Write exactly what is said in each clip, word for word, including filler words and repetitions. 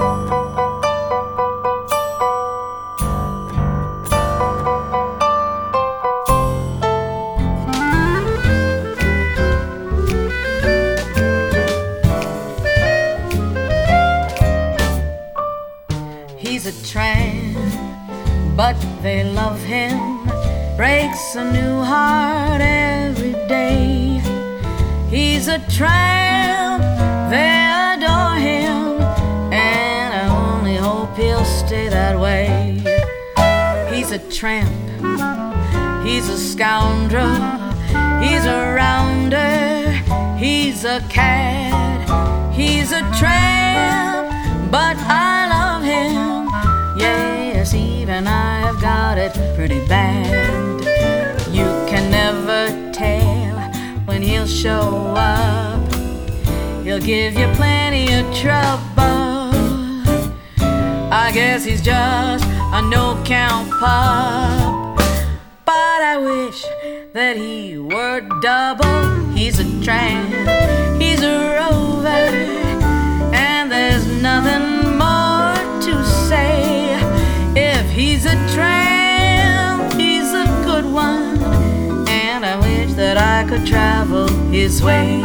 He's a tramp, but they love him. Breaks a new heart every day. He's a tramp, they adore him, and I only hope he'll stay that way. He's a tramp, he's a scoundrel, he's a rounder, he's a cad. He's a tramp, but I love him. Yes, even I have got it pretty bad. You can never tell when he'll show up. He'll give you plenty of trouble. I guess he's just a no-count pup, but I wish that he were double. He's a tramp, he's a rover, and there's nothing more to say. If he's a tramp, he's a good one, and I wish that I could travel his way.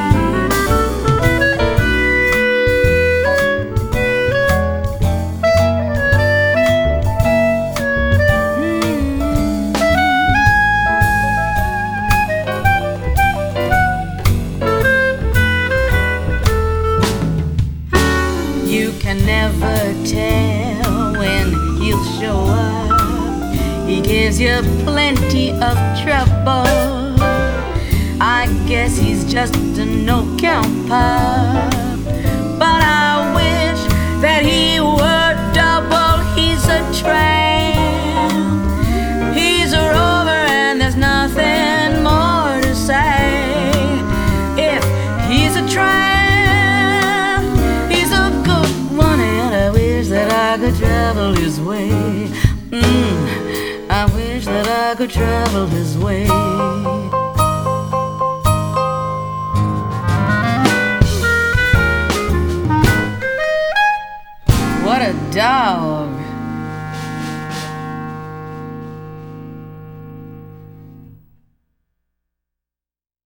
You can never tell when he'll show up. He gives you plenty of trouble. I guess he's just a no-count pup, but I wish that he were double. He's a tramp, he's a rover, and there's nothing more to say. If he's a tramp, he's a good one, and I wish that I could travel his way. Mm, I wish that I could travel his way. What a dog.